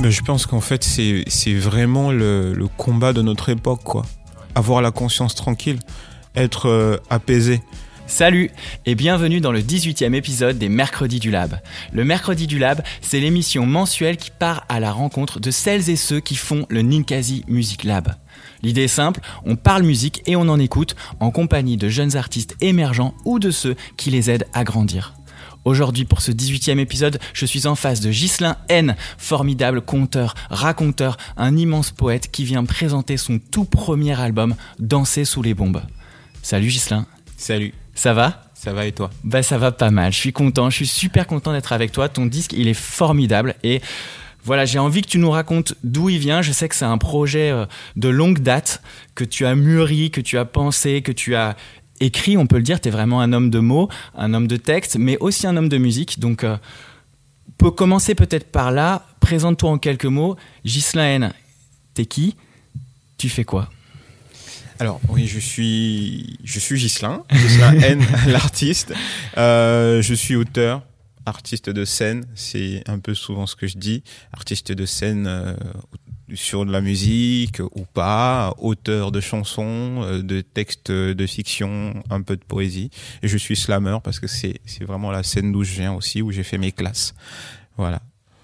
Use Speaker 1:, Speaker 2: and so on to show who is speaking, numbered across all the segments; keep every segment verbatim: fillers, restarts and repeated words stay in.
Speaker 1: Mais je pense qu'en fait, c'est, c'est vraiment le, le combat de notre époque, quoi. Avoir la conscience tranquille, être euh, apaisé.
Speaker 2: Salut et bienvenue dans le dix-huitième épisode des Mercredis du Lab. Le Mercredi du Lab, c'est l'émission mensuelle qui part à la rencontre de celles et ceux qui font le Ninkasi Music Lab. L'idée est simple, on parle musique et on en écoute en compagnie de jeunes artistes émergents ou de ceux qui les aident à grandir. Aujourd'hui, pour ce dix-huitième épisode, je suis en face de Ghislain N, formidable conteur, raconteur, un immense poète qui vient présenter son tout premier album, Danser sous les bombes. Salut Ghislain.
Speaker 1: Salut.
Speaker 2: Ça va ?
Speaker 1: Ça va et toi ?
Speaker 2: Bah ça va pas mal, je suis content, je suis super content d'être avec toi. Ton disque, il est formidable et voilà, j'ai envie que tu nous racontes d'où il vient. Je sais que c'est un projet de longue date, que tu as mûri, que tu as pensé, que tu as écrit, on peut le dire. Tu es vraiment un homme de mots, un homme de texte, mais aussi un homme de musique. Donc, euh, on peut commencer peut-être par là. Présente-toi en quelques mots. Ghislain N, t'es qui ? Tu fais quoi ?
Speaker 1: Alors, oui, je suis, je suis Ghislain, Ghislain N, l'artiste. Euh, je suis auteur, artiste de scène, c'est un peu souvent ce que je dis. Artiste de scène euh, sur de la musique ou pas, auteur de chansons, euh, de textes de fiction, un peu de poésie. Et je suis slammer parce que c'est, c'est vraiment la scène d'où je viens aussi, où j'ai fait mes classes. Voilà.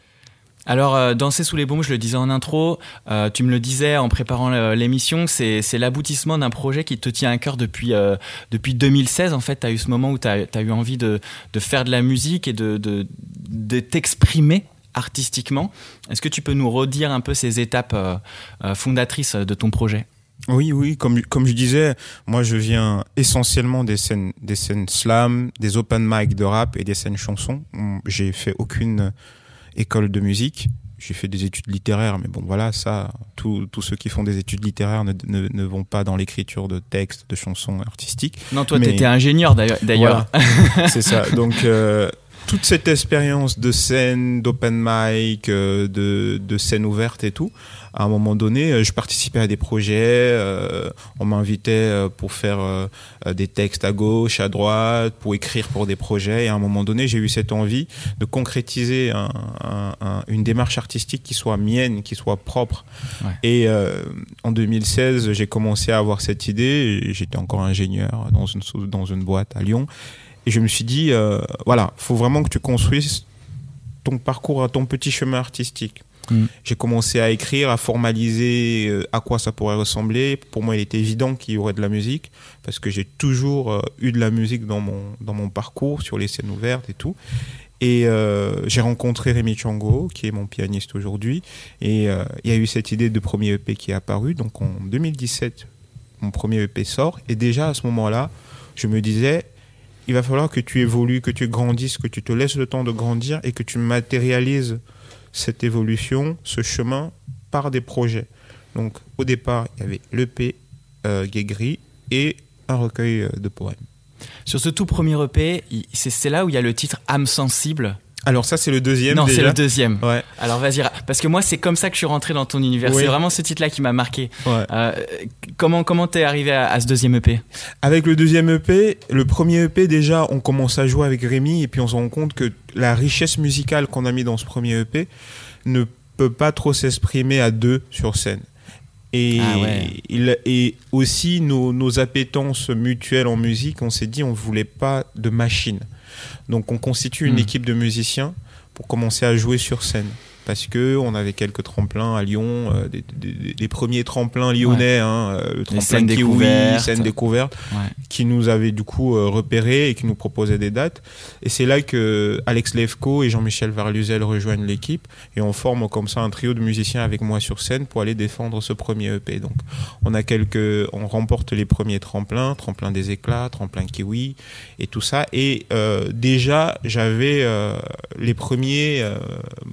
Speaker 2: Alors, euh, Danser sous les bombes, je le disais en intro, euh, tu me le disais en préparant l'émission, c'est, c'est l'aboutissement d'un projet qui te tient à cœur depuis, euh, depuis deux mille seize. En fait, tu as eu ce moment où tu as eu envie de, de faire de la musique et de, de, de t'exprimer artistiquement. Est-ce que tu peux nous redire un peu ces étapes euh, euh, fondatrices de ton projet ?
Speaker 1: Oui, oui, comme, comme je disais, moi je viens essentiellement des scènes, des scènes slam, des open mic de rap et des scènes chansons. J'ai fait aucune école de musique, j'ai fait des études littéraires, mais bon voilà, ça, tous tous ceux qui font des études littéraires ne, ne, ne vont pas dans l'écriture de textes, de chansons artistiques.
Speaker 2: Non, toi
Speaker 1: mais...
Speaker 2: t'étais ingénieur d'ailleurs. d'ailleurs.
Speaker 1: Voilà, c'est ça, donc euh, toute cette expérience de scène, d'open mic, euh, de, de scène ouverte et tout, à un moment donné, je participais à des projets, euh, on m'invitait pour faire euh, des textes à gauche, à droite, pour écrire pour des projets. Et à un moment donné, j'ai eu cette envie de concrétiser un, un, un, une démarche artistique qui soit mienne, qui soit propre. Ouais. Et euh, en deux mille seize, j'ai commencé à avoir cette idée. J'étais encore ingénieur dans une, dans une boîte à Lyon. Et je me suis dit, euh, voilà, il faut vraiment que tu construises ton parcours, ton petit chemin artistique. Mmh. J'ai commencé à écrire, à formaliser euh, à quoi ça pourrait ressembler. Pour moi, il était évident qu'il y aurait de la musique parce que j'ai toujours euh, eu de la musique dans mon, dans mon parcours, sur les scènes ouvertes et tout. Et euh, j'ai rencontré Rémi Tchango, qui est mon pianiste aujourd'hui. Et euh, il y a eu cette idée de premier E P qui est apparue. Donc en deux mille dix-sept, mon premier E P sort. Et déjà à ce moment-là, je me disais, il va falloir que tu évolues, que tu grandisses, que tu te laisses le temps de grandir et que tu matérialises cette évolution, ce chemin par des projets. Donc au départ, il y avait l'E P euh, Guégris et un recueil de poèmes.
Speaker 2: Sur ce tout premier E P, c'est, c'est là où il y a le titre Âme sensible.
Speaker 1: Alors ça, c'est le deuxième.
Speaker 2: Non,
Speaker 1: déjà.
Speaker 2: c'est le deuxième.
Speaker 1: Ouais.
Speaker 2: Alors vas-y, parce que moi, c'est comme ça que je suis rentré dans ton univers. Oui. C'est vraiment ce titre-là qui m'a marqué.
Speaker 1: Ouais.
Speaker 2: Euh, comment comment t'es arrivé à, à ce deuxième E P ?
Speaker 1: Avec le deuxième E P, le premier E P, déjà, on commence à jouer avec Rémi et puis on se rend compte que la richesse musicale qu'on a mis dans ce premier E P ne peut pas trop s'exprimer à deux sur scène. Et,
Speaker 2: ah ouais.
Speaker 1: il, et aussi, nos, nos appétences mutuelles en musique, on s'est dit on ne voulait pas de machine. Donc on constitue une mmh. équipe de musiciens pour commencer à jouer sur scène. Parce qu'on avait quelques tremplins à Lyon, euh, des, des, des premiers tremplins lyonnais, ouais. hein, euh, le tremplin Kiwi, scène découverte, ouais. qui nous avait du coup euh, repérés et qui nous proposait des dates. Et c'est là que Alex Lefko et Jean-Michel Varluzel rejoignent l'équipe et on forme comme ça un trio de musiciens avec moi sur scène pour aller défendre ce premier E P. Donc on a quelques, on remporte les premiers tremplins, tremplin des éclats, tremplin Kiwi et tout ça. Et euh, déjà j'avais euh, les premiers euh,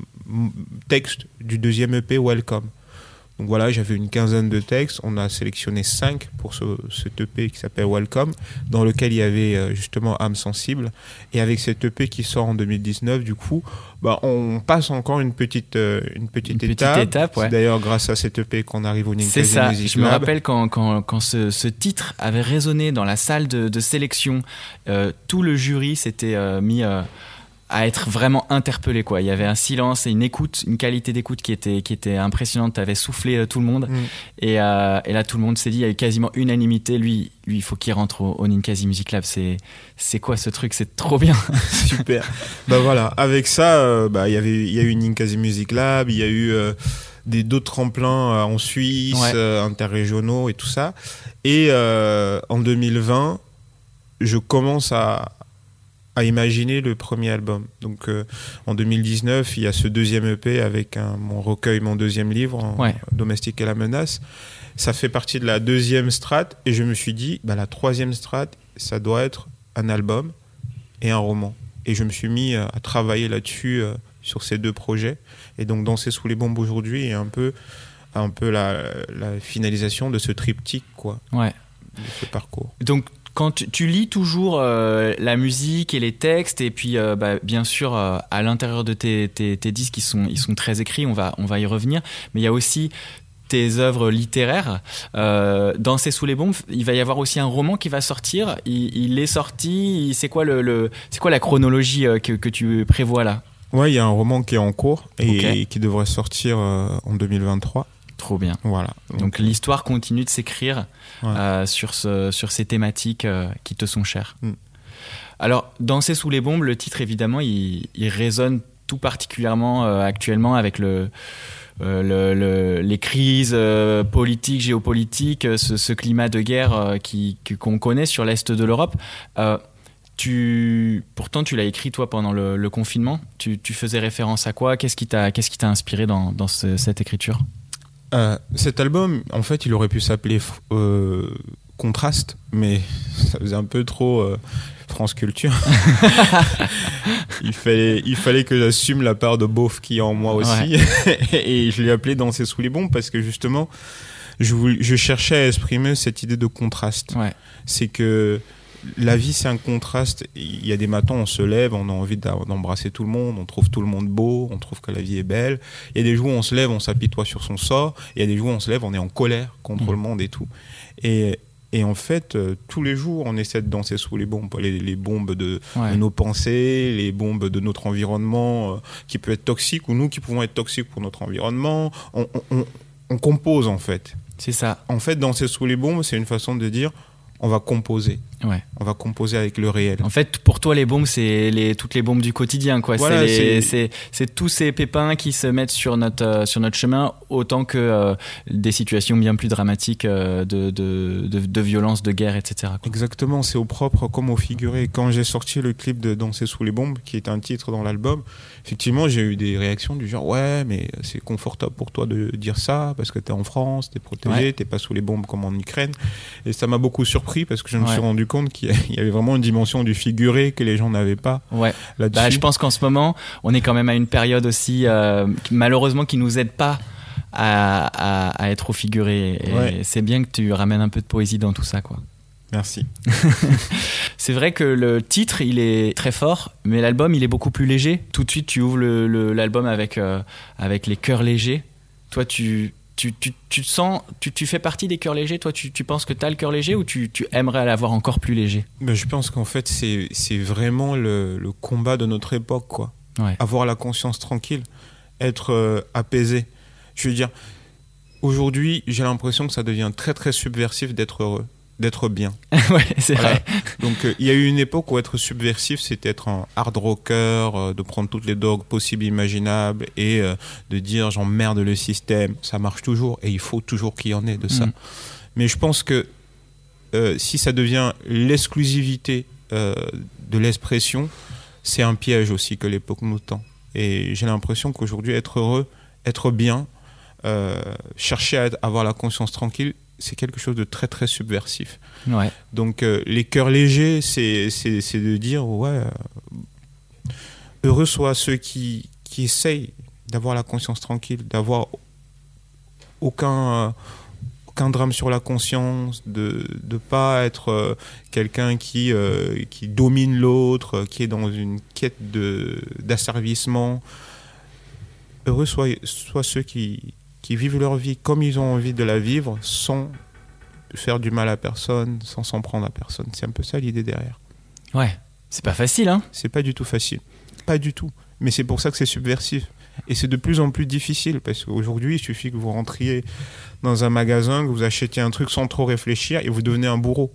Speaker 1: texte du deuxième E P Welcome. Donc voilà, j'avais une quinzaine de textes, on a sélectionné cinq pour ce, cet E P qui s'appelle Welcome, dans lequel il y avait justement Âme sensible. Et avec cet E P qui sort en deux mille dix-neuf, du coup, bah, on passe encore une petite, une petite
Speaker 2: une
Speaker 1: étape.
Speaker 2: Petite étape ouais.
Speaker 1: C'est d'ailleurs grâce à cet E P qu'on arrive au Ninkasi Music Lab.
Speaker 2: C'est ça, je me rappelle quand, quand, quand ce, ce titre avait résonné dans la salle de, de sélection, euh, tout le jury s'était euh, mis... Euh, à être vraiment interpellé, quoi. Il y avait un silence et une écoute, une qualité d'écoute qui était, qui était impressionnante. Tu avais soufflé euh, tout le monde. Mm. Et, euh, et là, tout le monde s'est dit, il y a eu quasiment unanimité. Lui, lui il faut qu'il rentre au, au Ninkasi Music Lab. C'est, c'est quoi ce truc? C'est trop bien.
Speaker 1: Super. Bah voilà, avec ça, euh, bah, y avait, il y a eu Ninkasi Music Lab, il y a eu euh, des, d'autres tremplins euh, en Suisse, ouais. euh, interrégionaux et tout ça. Et euh, en deux mille vingt, je commence à à imaginer le premier album. Donc euh, en deux mille dix-neuf, il y a ce deuxième E P avec un, mon recueil, mon deuxième livre, en
Speaker 2: ouais.
Speaker 1: Domestique et la menace. Ça fait partie de la deuxième strate et je me suis dit, bah, la troisième strate, ça doit être un album et un roman. Et je me suis mis à travailler là-dessus, euh, sur ces deux projets. Et donc Danser sous les bombes aujourd'hui est un peu, un peu la, la finalisation de ce triptyque, quoi,
Speaker 2: ouais.
Speaker 1: de ce parcours.
Speaker 2: Donc quand tu, tu lis toujours euh, la musique et les textes, et puis euh, bah, bien sûr euh, à l'intérieur de tes, tes, tes disques, ils sont, ils sont très écrits, on va, on va y revenir, mais il y a aussi tes œuvres littéraires. Euh, Danser sous les bombes, il va y avoir aussi un roman qui va sortir, il, il est sorti, c'est quoi, le, le, c'est quoi la chronologie euh, que, que tu prévois là?
Speaker 1: Ouais, il y a un roman qui est en cours et
Speaker 2: okay.
Speaker 1: qui devrait sortir euh, en deux mille vingt-trois.
Speaker 2: Trop bien.
Speaker 1: Voilà.
Speaker 2: Donc, Donc l'histoire continue de s'écrire ouais. euh, sur, ce, sur ces thématiques euh, qui te sont chères. Mm. Alors, Danser sous les bombes, le titre évidemment, il, il résonne tout particulièrement euh, actuellement avec le, euh, le, le, les crises euh, politiques, géopolitiques, ce, ce climat de guerre euh, qui, qu'on connaît sur l'Est de l'Europe. Euh, tu, pourtant, tu l'as écrit toi pendant le, le confinement. Tu, tu faisais référence à quoi? Qu'est-ce qui t'a, qu'est-ce qui t'a inspiré dans, dans ce, cette écriture?
Speaker 1: Euh, cet album, en fait, il aurait pu s'appeler euh, Contraste, mais ça faisait un peu trop euh, France Culture. il, fallait, il fallait que j'assume la part de beauf qui est en moi aussi. Ouais. Et je l'ai appelé Danser sous les bombes parce que justement, je, voulais, je cherchais à exprimer cette idée de contraste.
Speaker 2: Ouais.
Speaker 1: C'est que la vie, c'est un contraste. Il y a des matins, on se lève, on a envie d'embrasser tout le monde, on trouve tout le monde beau, on trouve que la vie est belle. Il y a des jours où on se lève, on s'apitoie sur son sort. Il y a des jours où on se lève, on est en colère contre mmh. le monde et tout. Et, et en fait, euh, tous les jours, on essaie de danser sous les bombes. Les, les bombes de, ouais. de nos pensées, les bombes de notre environnement, euh, qui peut être toxique, ou nous qui pouvons être toxiques pour notre environnement. On, on, on, on compose, en fait.
Speaker 2: C'est ça.
Speaker 1: En fait, danser sous les bombes, c'est une façon de dire... on va composer.
Speaker 2: Ouais.
Speaker 1: On va composer avec le réel.
Speaker 2: En fait, pour toi, les bombes, c'est les, toutes les bombes du quotidien, quoi.
Speaker 1: Voilà,
Speaker 2: c'est, les,
Speaker 1: c'est...
Speaker 2: c'est, c'est tous ces pépins qui se mettent sur notre, euh, sur notre chemin, autant que euh, des situations bien plus dramatiques euh, de, de, de, de violence, de guerre, et cetera, quoi.
Speaker 1: Exactement, c'est au propre comme au figuré. Quand j'ai sorti le clip de Danser sous les bombes, qui est un titre dans l'album, effectivement, j'ai eu des réactions du genre « Ouais, mais c'est confortable pour toi de dire ça, parce que t'es en France, t'es protégé, ouais. t'es pas sous les bombes comme en Ukraine. » Et ça m'a beaucoup surpris, parce que je me ouais. suis rendu compte qu'il y avait vraiment une dimension du figuré que les gens n'avaient pas
Speaker 2: ouais.
Speaker 1: là-dessus.
Speaker 2: Bah, je pense qu'en ce moment, on est quand même à une période aussi, euh, malheureusement, qui nous aide pas à, à, à être au figuré. Et ouais. c'est bien que tu ramènes un peu de poésie dans tout ça, quoi.
Speaker 1: Merci.
Speaker 2: C'est vrai que le titre, il est très fort, mais l'album, il est beaucoup plus léger. Tout de suite, tu ouvres le, le, l'album avec, euh, avec les cœurs légers. Toi, tu... Tu, tu, tu te sens, tu, tu fais partie des cœurs légers, toi, tu, tu penses que tu as le cœur léger ou tu, tu aimerais l'avoir encore plus léger?
Speaker 1: Ben, je pense qu'en fait, c'est, c'est vraiment le, le combat de notre époque, quoi.
Speaker 2: Ouais.
Speaker 1: Avoir la conscience tranquille, être euh, apaisé. Je veux dire, aujourd'hui, j'ai l'impression que ça devient très, très subversif d'être heureux, d'être bien.
Speaker 2: Ouais, c'est
Speaker 1: voilà.
Speaker 2: vrai.
Speaker 1: Donc, il euh, y a eu une époque où être subversif, c'était être un hard rocker, euh, de prendre toutes les drogues possibles et imaginables et euh, de dire j'emmerde le système. Ça marche toujours et il faut toujours qu'il y en ait de ça. Mm. Mais je pense que euh, si ça devient l'exclusivité euh, de l'expression, c'est un piège aussi que l'époque nous tend. Et j'ai l'impression qu'aujourd'hui, être heureux, être bien, euh, chercher à avoir la conscience tranquille, c'est quelque chose de très très subversif.
Speaker 2: Ouais.
Speaker 1: Donc euh, les cœurs légers, c'est, c'est, c'est de dire ouais, euh, heureux soient ceux qui, qui essayent d'avoir la conscience tranquille, d'avoir aucun, euh, aucun drame sur la conscience, de ne pas être euh, quelqu'un qui, euh, qui domine l'autre, qui est dans une quête de, d'asservissement. Heureux soient, soient ceux qui... qui vivent leur vie comme ils ont envie de la vivre, sans faire du mal à personne, sans s'en prendre à personne. C'est un peu ça l'idée derrière.
Speaker 2: Ouais, C'est pas facile, hein?
Speaker 1: C'est pas du tout facile. Pas du tout. Mais c'est pour ça que c'est subversif. Et c'est de plus en plus difficile, parce qu'aujourd'hui, il suffit que vous rentriez dans un magasin, que vous achetiez un truc sans trop réfléchir, et vous devenez un bourreau.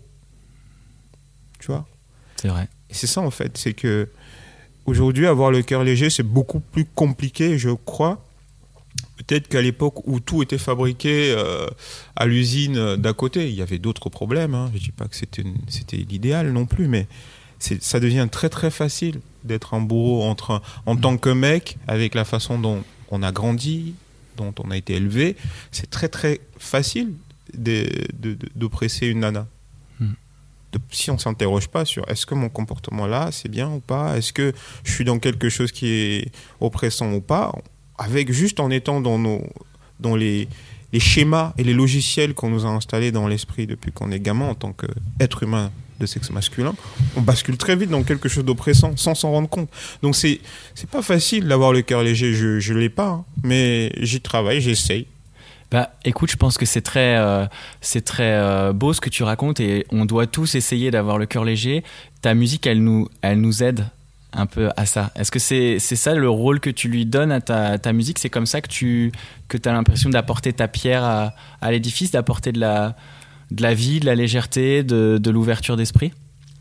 Speaker 1: Tu vois?
Speaker 2: C'est vrai.
Speaker 1: Et c'est ça, en fait. C'est que aujourd'hui, avoir le cœur léger, c'est beaucoup plus compliqué, je crois. Peut-être qu'à l'époque où tout était fabriqué euh, à l'usine d'à côté, il y avait d'autres problèmes. Hein. Je ne dis pas que c'était, une, c'était l'idéal non plus, mais c'est, ça devient très très facile d'être un bourreau entre un, en tant que mec, avec la façon dont on a grandi, dont on a été élevé. C'est très très facile de, de, de, d'oppresser une nana. Mm. De, si on ne s'interroge pas sur est-ce que mon comportement là, c'est bien ou pas, est-ce que je suis dans quelque chose qui est oppressant ou pas, avec juste en étant dans, nos, dans les, les schémas et les logiciels qu'on nous a installés dans l'esprit depuis qu'on est gamin en tant qu'être humain de sexe masculin, on bascule très vite dans quelque chose d'oppressant sans s'en rendre compte. Donc c'est, c'est pas facile d'avoir le cœur léger, je ne l'ai pas, hein, mais j'y travaille, j'essaye.
Speaker 2: Bah, écoute, je pense que c'est très, euh, c'est très euh, beau ce que tu racontes et on doit tous essayer d'avoir le cœur léger. Ta musique, elle nous, elle nous aide un peu à ça. Est-ce que c'est, c'est ça le rôle que tu lui donnes à ta, ta musique? C'est comme ça que tu que as l'impression d'apporter ta pierre à, à l'édifice, d'apporter de la, de la vie, de la légèreté, de, de l'ouverture d'esprit?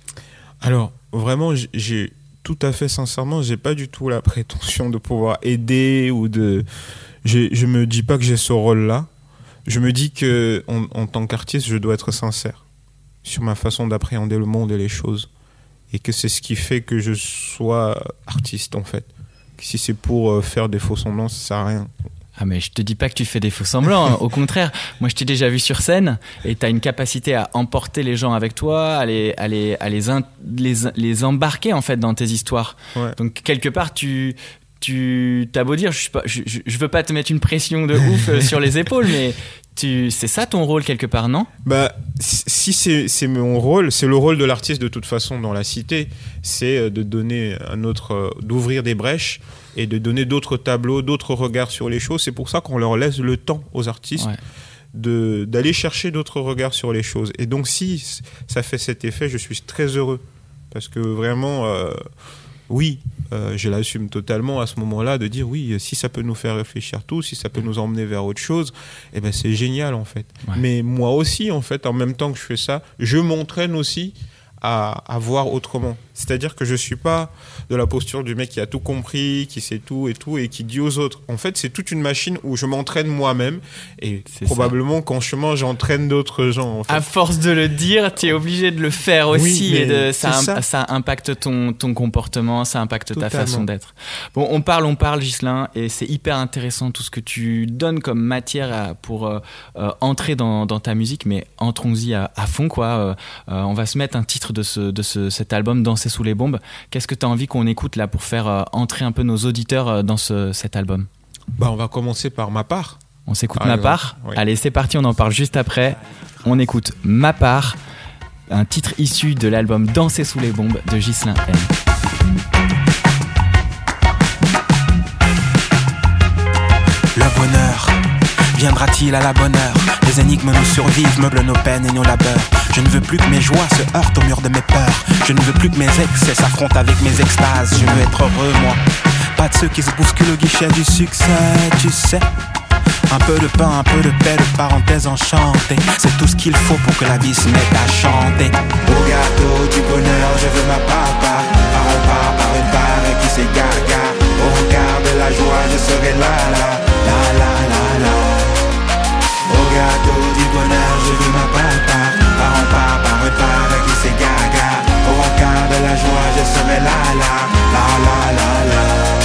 Speaker 1: Alors, vraiment, j'ai tout à fait sincèrement, j'ai pas du tout la prétention de pouvoir aider ou de... J'ai, je me dis pas que j'ai ce rôle-là. Je me dis que en, en tant qu'artiste, je dois être sincère sur ma façon d'appréhender le monde et les choses. Et que c'est ce qui fait que je sois artiste, en fait. Si c'est pour faire des faux semblants, ça sert à rien.
Speaker 2: Ah mais je te dis pas que tu fais des faux semblants, hein. Au contraire, moi je t'ai déjà vu sur scène et tu as une capacité à emporter les gens avec toi, à les, à les, à les, in, les, les embarquer en fait dans tes histoires. Ouais. Donc quelque part tu... Tu t'as beau dire, je, pas, je, je veux pas te mettre une pression de ouf sur les épaules, mais tu, c'est ça ton rôle quelque part, non?
Speaker 1: Bah, si c'est, c'est mon rôle, c'est le rôle de l'artiste de toute façon dans la cité, c'est de donner un autre, d'ouvrir des brèches et de donner d'autres tableaux, d'autres regards sur les choses. C'est pour ça qu'on leur laisse le temps aux artistes. Ouais. De, d'aller chercher d'autres regards sur les choses. Et donc si ça fait cet effet, je suis très heureux parce que vraiment, euh, oui. Euh, je l'assume totalement à ce moment-là de dire oui, si ça peut nous faire réfléchir tous, si ça peut nous emmener vers autre chose, eh ben c'est génial en fait. Ouais. Mais moi aussi en fait, en même temps que je fais ça, je m'entraîne aussi à, à voir autrement. C'est-à-dire que je suis pas de la posture du mec qui a tout compris, qui sait tout et tout et qui dit aux autres. En fait, c'est toute une machine où je m'entraîne moi-même et c'est probablement ça. Qu'en chemin, j'entraîne d'autres gens. En fait.
Speaker 2: À force de le dire, tu es obligé de le faire aussi oui, et de, ça, ça. ça impacte ton, ton comportement, ça impacte Totalement. Ta façon d'être. Bon, on parle, on parle, Ghislain, et c'est hyper intéressant tout ce que tu donnes comme matière à, pour euh, euh, entrer dans, dans ta musique, mais entrons-y à, à fond, quoi. Euh, euh, on va se mettre un titre de, ce, de ce, cet album, Danser sous les bombes. Qu'est-ce que tu as envie qu'on écoute là pour faire euh, entrer un peu nos auditeurs euh, dans ce, cet album?
Speaker 1: Bah, on va commencer par Ma Part.
Speaker 2: On s'écoute Ma Part. Oui. Allez, c'est parti, on en parle juste après. On écoute Ma Part, un titre issu de l'album Danser sous les bombes de Ghislain M.
Speaker 3: Le bonheur viendra-t-il à la bonne heure? Les énigmes nous survivent, meublent nos peines et nos labeurs. Je ne veux plus que mes joies se heurtent au mur de mes peurs. Je ne veux plus que mes excès s'affrontent avec mes extases. Je veux être heureux, moi. Pas de ceux qui se bousculent au guichet du succès, tu sais. Un peu de pain, un peu de paix, de parenthèses enchantées. C'est tout ce qu'il faut pour que la vie se mette à chanter. Au gâteau du bonheur, je veux ma part, part. Par en part, par une part qui s'égare, gare. Au regard de la joie, je serai là, là, là, là, là, là. Au gâteau du bonheur, je veux ma part, part. Par en part, par une part qui s'égare, gare. Au regard de la joie, je serai là, là, là, là, là,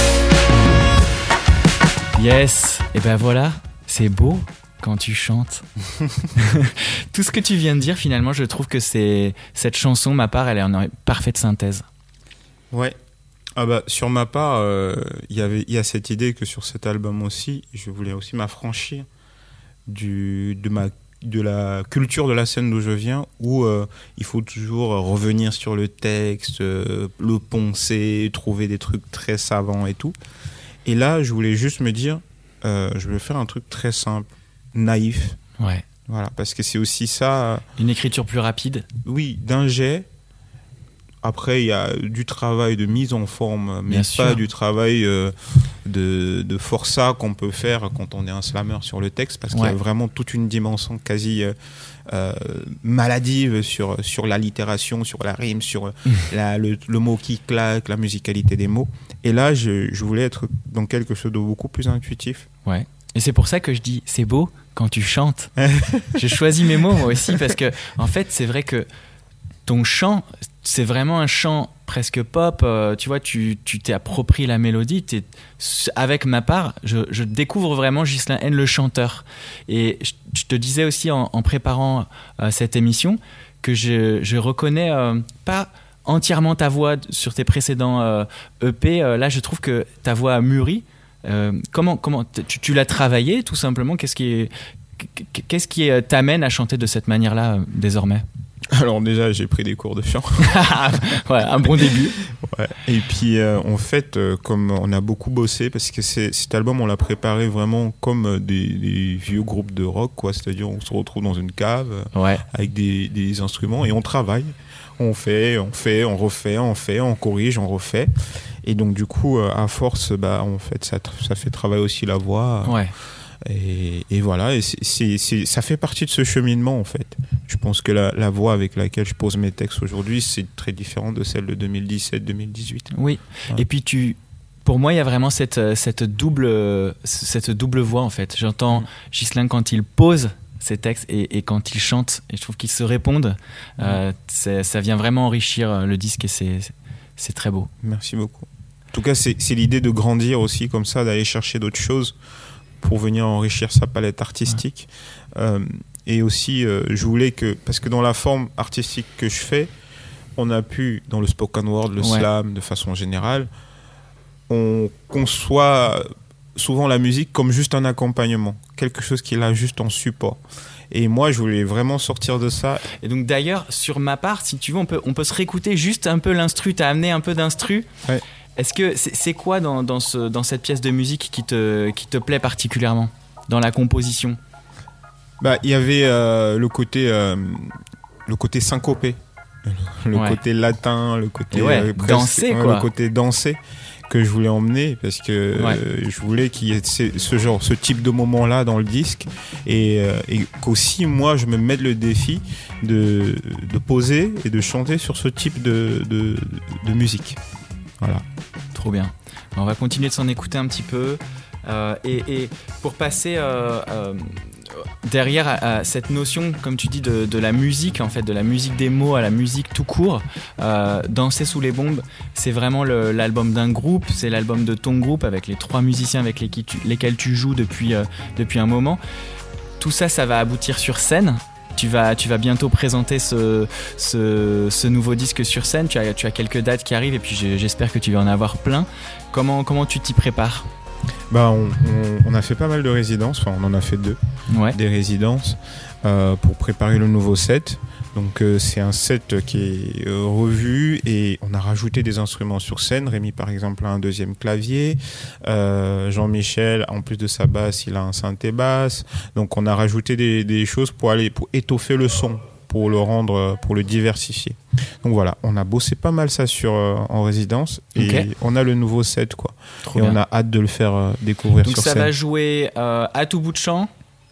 Speaker 3: là.
Speaker 2: Yes, et ben voilà. C'est beau quand tu chantes. Tout ce que tu viens de dire, finalement, je trouve que c'est cette chanson, Ma Part, elle est en parfaite synthèse.
Speaker 1: Ouais. Ah bah, sur Ma Part, euh, y avait, y a cette idée que sur cet album aussi, je voulais aussi m'affranchir du, de, ma, de la culture de la scène d'où je viens, où euh, il faut toujours revenir sur le texte, euh, le poncer, trouver des trucs très savants et tout. Et là, je voulais juste me dire, Euh, je vais faire un truc très simple, naïf.
Speaker 2: Ouais.
Speaker 1: Voilà, parce que c'est aussi ça.
Speaker 2: Une écriture plus rapide.
Speaker 1: Oui, d'un jet, Après, il y a du travail de mise en forme, mais
Speaker 2: Bien
Speaker 1: pas
Speaker 2: sûr.
Speaker 1: du travail euh, de, de forçat qu'on peut faire quand on est un slammer sur le texte, parce qu'il
Speaker 2: Ouais.
Speaker 1: y a vraiment toute une dimension quasi euh, euh, maladive sur, sur l'allitération, sur la rime, sur la, le, le mot qui claque, la musicalité des mots. Et là, je, je voulais être dans quelque chose de beaucoup plus intuitif.
Speaker 2: Ouais. Et c'est pour ça que je dis, c'est beau quand tu chantes. J'ai choisi mes mots moi aussi parce que, en fait, c'est vrai que ton chant, c'est vraiment un chant presque pop. Euh, tu vois, tu, tu t'es approprié la mélodie. T'es, avec ma part, je, je découvre vraiment Ghislain Haine, le chanteur. Et je, je te disais aussi en, en préparant euh, cette émission que je, je reconnais euh, pas entièrement ta voix sur tes précédents euh, E P. Euh, là, je trouve que ta voix a mûri. Euh, comment, comment tu, tu l'as travaillé tout simplement? Qu'est-ce qui, est, qu'est-ce qui est, t'amène à chanter de cette manière-là euh, désormais?
Speaker 1: Alors déjà, j'ai pris des cours de chant.
Speaker 2: Ouais, un bon début.
Speaker 1: Ouais. Et puis, euh, en fait, euh, comme on a beaucoup bossé, parce que c'est, cet album, on l'a préparé vraiment comme des, des vieux groupes de rock, quoi. C'est-à-dire, on se retrouve dans une cave
Speaker 2: Ouais.
Speaker 1: avec des, des instruments et on travaille. On fait, on fait, on refait, on fait, on corrige, on refait. Et donc, du coup, euh, à force, bah, en fait, ça, ça fait travailler aussi la voix.
Speaker 2: Ouais.
Speaker 1: Et, et voilà, et c'est, c'est, c'est, ça fait partie de ce cheminement en fait. Je pense que la, la voix avec laquelle je pose mes textes aujourd'hui, c'est très différent de celle de deux mille dix-sept deux mille dix-huit.
Speaker 2: Oui.
Speaker 1: Ouais.
Speaker 2: Et puis tu, pour moi, il y a vraiment cette cette double cette double voix en fait. J'entends Ghislain quand il pose ses textes et, et quand il chante, et je trouve qu'ils se répondent. Mmh. Euh, c'est, ça vient vraiment enrichir le disque et c'est c'est très beau.
Speaker 1: Merci beaucoup. En tout cas, c'est, c'est l'idée de grandir aussi comme ça, d'aller chercher d'autres choses pour venir enrichir sa palette artistique. Ouais. Euh, et aussi, euh, je voulais que... Parce que dans la forme artistique que je fais, on a pu, dans le spoken word, le ouais. slam, de façon générale, on conçoit souvent la musique comme juste un accompagnement, quelque chose qui est là juste en support. Et moi, je voulais vraiment sortir de ça.
Speaker 2: Et donc d'ailleurs, sur ma part, si tu veux, on peut, on peut se réécouter juste un peu l'instru. Tu as amené un peu d'instru.
Speaker 1: Ouais.
Speaker 2: Est-ce que c'est, c'est quoi dans, dans, ce, dans cette pièce de musique qui te, qui te plaît particulièrement dans la composition?
Speaker 1: Bah, il y avait euh, le côté euh, le côté syncopé, le ouais. côté latin, le côté
Speaker 2: ouais,
Speaker 1: euh, presque,
Speaker 2: dansé,
Speaker 1: ouais,
Speaker 2: quoi.
Speaker 1: le côté dansé que je voulais emmener parce que ouais. euh, je voulais qu'il y ait ce, ce genre, ce type de moment-là dans le disque et, euh, et qu'aussi moi je me mette le défi de, de poser et de chanter sur ce type de, de, de musique. Voilà.
Speaker 2: Trop bien. On va continuer de s'en écouter un petit peu. Euh, et, et pour passer euh, euh, derrière à, à cette notion, comme tu dis, de, de la musique, en fait, de la musique des mots à la musique tout court, euh, Danser sous les bombes, c'est vraiment le, l'album d'un groupe, c'est l'album de ton groupe avec les trois musiciens avec lesquels tu, lesquels tu joues depuis, euh, depuis un moment. Tout ça, ça va aboutir sur scène. Tu vas, tu vas bientôt présenter ce, ce, ce nouveau disque sur scène. Tu as, tu as quelques dates qui arrivent et puis j'espère que tu vas en avoir plein. Comment, comment tu t'y prépares ?
Speaker 1: Bah, on, on, on a fait pas mal de résidences, enfin on en a fait deux,
Speaker 2: ouais.
Speaker 1: des résidences euh, pour préparer le nouveau set. Donc euh, c'est un set qui est euh, revu et on a rajouté des instruments sur scène. Rémi par exemple a un deuxième clavier, euh, Jean-Michel en plus de sa basse il a un synthé basse. Donc on a rajouté des, des choses pour aller pour étoffer le son, pour le rendre, pour le diversifier. Donc voilà, on a bossé pas mal ça sur euh, en résidence et okay. on a le nouveau set quoi. Trop et bien. On a hâte de le faire euh, découvrir
Speaker 2: donc
Speaker 1: sur
Speaker 2: ça
Speaker 1: scène.
Speaker 2: Va jouer euh, à tout bout de champ.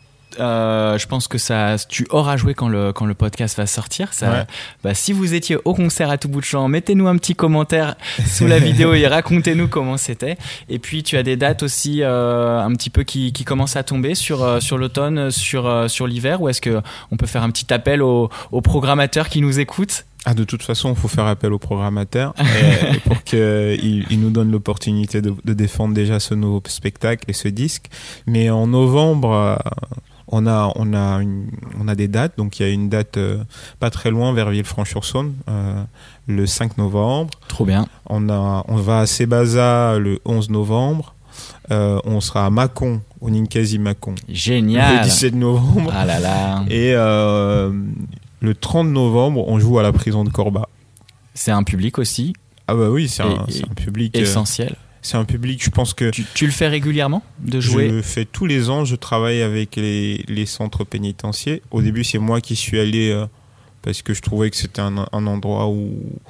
Speaker 2: Euh, je pense que ça, tu auras joué quand le, quand le podcast va sortir. Ça,
Speaker 1: ouais.
Speaker 2: bah, si vous étiez au concert à tout bout de champ, mettez-nous un petit commentaire sous la vidéo et racontez-nous comment c'était. Et puis tu as des dates aussi euh, un petit peu qui, qui commencent à tomber sur, euh, sur l'automne, sur, euh, sur l'hiver, ou est-ce qu'on peut faire un petit appel aux, aux programmateurs qui nous écoutent?
Speaker 1: Ah, de toute façon, il faut faire appel au programmateur et, pour qu'il il nous donne l'opportunité de, de défendre déjà ce nouveau spectacle et ce disque. Mais en novembre, euh, on a, on a, une, on a des dates. Donc, il y a une date euh, pas très loin, vers Villefranche-sur-Saône, euh, le cinq novembre.
Speaker 2: Trop bien.
Speaker 1: On, a, on va à Sébaza le onze novembre. Euh, on sera à Mâcon, au Ninkasi Mâcon.
Speaker 2: Génial.
Speaker 1: Le dix-sept novembre.
Speaker 2: Ah là là.
Speaker 1: Et... Euh, le trente novembre, on joue à la prison de Corba.
Speaker 2: C'est un public aussi.
Speaker 1: Ah bah oui, c'est,
Speaker 2: et,
Speaker 1: un, c'est un public
Speaker 2: essentiel.
Speaker 1: Euh, c'est un public, je pense que...
Speaker 2: Tu, tu le fais régulièrement de jouer?
Speaker 1: Je le fais tous les ans, je travaille avec les, les centres pénitentiaires. Au début, c'est moi qui suis allé euh, parce que je trouvais que c'était un, un endroit où,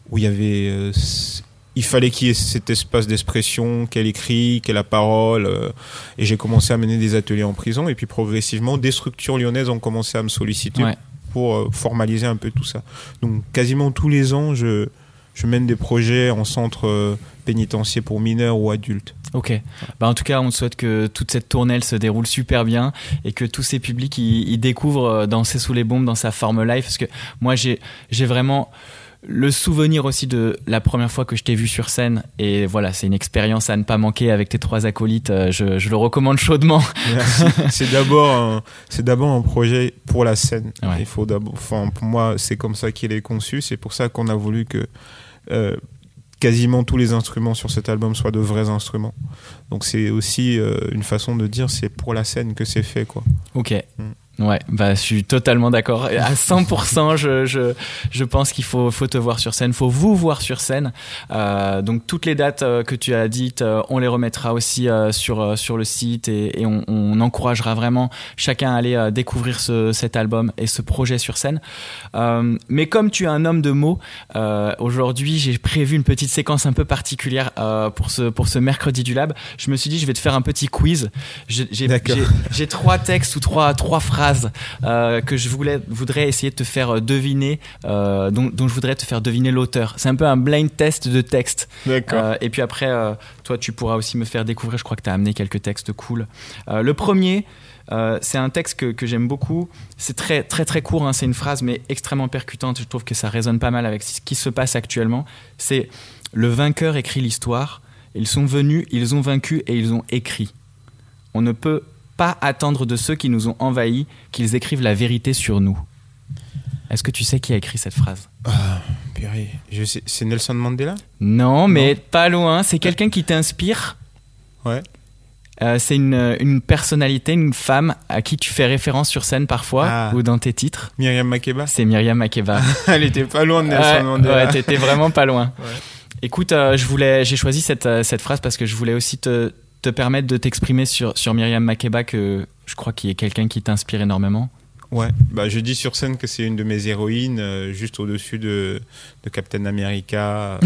Speaker 1: où il y avait, euh, il fallait qu'il y ait cet espace d'expression, qu'elle écrit, qu'elle a la parole. Euh, et j'ai commencé à mener des ateliers en prison. Et puis progressivement, des structures lyonnaises ont commencé à me solliciter ouais. pour euh, formaliser un peu tout ça. Donc quasiment tous les ans, je, je mène des projets en centre euh, pénitentiaire pour mineurs ou adultes.
Speaker 2: Ok. Bah en tout cas, on te souhaite que toute cette tournelle se déroule super bien et que tous ces publics ils, ils découvrent Danser sous les bombes dans sa forme live. Parce que moi, j'ai, j'ai vraiment le souvenir aussi de la première fois que je t'ai vu sur scène. Et voilà, c'est une expérience à ne pas manquer avec tes trois acolytes. Je, je le recommande chaudement.
Speaker 1: Merci. C'est d'abord un, c'est d'abord un projet pour la scène.
Speaker 2: Ouais.
Speaker 1: Il faut d'abord, enfin, pour moi, c'est comme ça qu'il est conçu. C'est pour ça qu'on a voulu que euh, quasiment tous les instruments sur cet album soient de vrais instruments. Donc c'est aussi euh, une façon de dire c'est pour la scène que c'est fait, quoi.
Speaker 2: Ok. Mm. Ouais, bah je suis totalement d'accord. À cent pour cent, je je je pense qu'il faut faut te voir sur scène, faut vous voir sur scène. Euh, donc toutes les dates euh, que tu as dites, euh, on les remettra aussi euh, sur euh, sur le site et, et on, on encouragera vraiment chacun à aller euh, découvrir ce cet album et ce projet sur scène. Euh, mais comme tu es un homme de mots, euh, aujourd'hui j'ai prévu une petite séquence un peu particulière euh, pour ce pour ce mercredi du Lab. Je me suis dit je vais te faire un petit quiz. J'ai j'ai, j'ai, j'ai trois textes ou trois trois phrases Euh, que je voulais, voudrais essayer de te faire deviner, euh, dont, dont je voudrais te faire deviner l'auteur. C'est un peu un blind test de texte.
Speaker 1: D'accord.
Speaker 2: Euh, et puis après, euh, toi, tu pourras aussi me faire découvrir. Je crois que tu as amené quelques textes cool. Euh, le premier, euh, c'est un texte que, que j'aime beaucoup. C'est très, très, très court. Hein, c'est une phrase, mais extrêmement percutante. Je trouve que ça résonne pas mal avec ce qui se passe actuellement. C'est « Le vainqueur écrit l'histoire. Ils sont venus, ils ont vaincu et ils ont écrit. On ne peut pas attendre de ceux qui nous ont envahis qu'ils écrivent la vérité sur nous. » Est-ce que tu sais qui a écrit cette phrase ?
Speaker 1: Ah, purée. Je sais, c'est Nelson Mandela ?
Speaker 2: Non, mais non. Pas loin. C'est quelqu'un qui t'inspire.
Speaker 1: Ouais.
Speaker 2: Euh, c'est une, une personnalité, une femme à qui tu fais référence sur scène parfois ah. ou dans tes titres.
Speaker 1: Myriam Makeba ?
Speaker 2: C'est Myriam Makeba.
Speaker 1: Elle était pas loin de Nelson
Speaker 2: ouais,
Speaker 1: Mandela.
Speaker 2: Ouais, t'étais vraiment pas loin.
Speaker 1: Ouais.
Speaker 2: Écoute, euh, je voulais, j'ai choisi cette, cette phrase parce que je voulais aussi te... te permettre de t'exprimer sur, sur Myriam Makeba, que je crois qu'il est quelqu'un qui t'inspire énormément.
Speaker 1: Ouais, bah je dis sur scène que c'est une de mes héroïnes, euh, juste au-dessus de, de Captain America,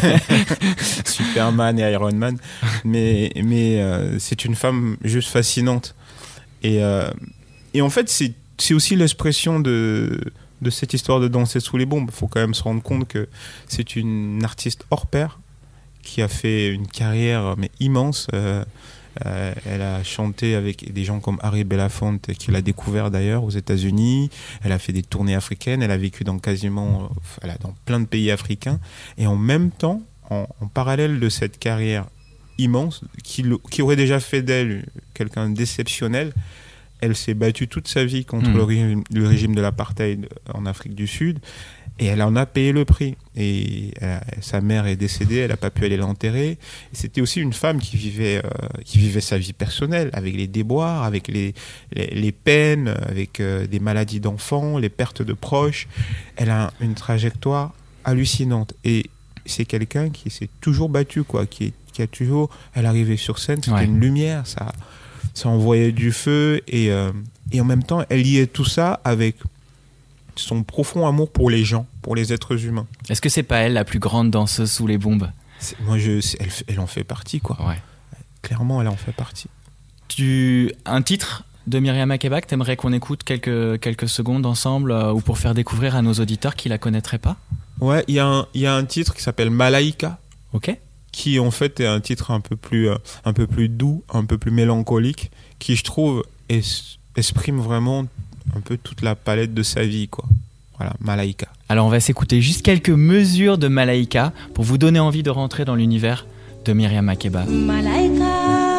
Speaker 1: Superman et Iron Man. Mais, mais euh, c'est une femme juste fascinante. Et, euh, et en fait, c'est, c'est aussi l'expression de, de cette histoire de Danser sous les bombes. Il faut quand même se rendre compte que c'est une artiste hors pair, qui a fait une carrière mais immense. Euh, euh, elle a chanté avec des gens comme Harry Belafonte, qui l'a découvert d'ailleurs aux États-Unis. Elle a fait des tournées africaines. Elle a vécu dans quasiment, voilà, dans plein de pays africains. Et en même temps, en, en parallèle de cette carrière immense, qui, qui aurait déjà fait d'elle quelqu'un d'exceptionnel, elle s'est battue toute sa vie contre mmh. le, régime, le régime de l'apartheid en Afrique du Sud. Et elle en a payé le prix. Et euh, sa mère est décédée, elle n'a pas pu aller l'enterrer. Et c'était aussi une femme qui vivait, euh, qui vivait sa vie personnelle, avec les déboires, avec les, les, les peines, avec euh, des maladies d'enfants, les pertes de proches. Elle a une trajectoire hallucinante. Et c'est quelqu'un qui s'est toujours battu, quoi, qui, qui a toujours... Elle arrivait sur scène, c'était ouais. une lumière, ça, ça envoyait du feu. Et, euh, et en même temps, elle liait tout ça avec... son profond amour pour les gens, pour les êtres humains.
Speaker 2: Est-ce que c'est pas elle la plus grande danseuse sous les bombes ?
Speaker 1: c'est, Moi, je, c'est, elle, elle en fait partie, quoi.
Speaker 2: Ouais.
Speaker 1: Clairement, elle en fait partie.
Speaker 2: Tu un titre de Myriam Makeba que t'aimerais qu'on écoute quelques quelques secondes ensemble, euh, ou pour faire découvrir à nos auditeurs qui la connaîtraient pas ?
Speaker 1: Ouais, il y a un il y a un titre qui s'appelle Malaika.
Speaker 2: Ok.
Speaker 1: Qui en fait est un titre un peu plus euh, un peu plus doux, un peu plus mélancolique, qui je trouve es, exprime vraiment un peu toute la palette de sa vie, quoi. Voilà, Malaika. Alors on va s'écouter juste quelques mesures de Malaika pour vous donner envie de rentrer dans l'univers de Myriam Makeba.
Speaker 4: Malaika,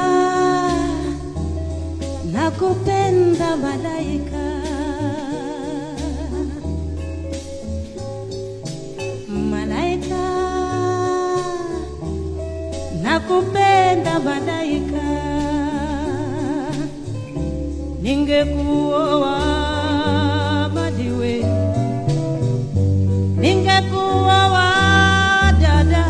Speaker 4: nakupenda malaika. Malaika, nakupenda malaika. Ningekuoa madiwe, ningekuoa dada,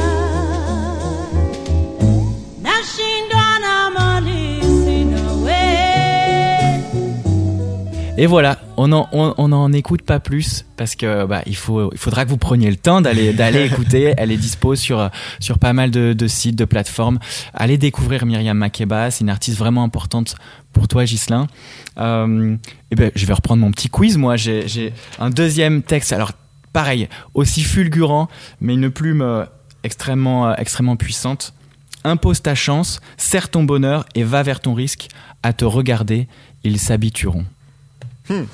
Speaker 4: nashindwa na mali sina we.
Speaker 2: Et voilà, on en, on, on en écoute pas plus parce que bah, il, faut, il faudra que vous preniez le temps d'aller, d'aller écouter. Elle est dispo sur, sur pas mal de, de sites, de plateformes. Allez découvrir Myriam Makeba, c'est une artiste vraiment importante pour toi, Ghislain. Euh, et ben, je vais reprendre mon petit quiz. Moi, j'ai, j'ai un deuxième texte. Alors, pareil, aussi fulgurant, mais une plume euh, extrêmement, euh, extrêmement puissante. Impose ta chance, serre ton bonheur et va vers ton risque. À te regarder, ils s'habitueront.
Speaker 1: Hmm.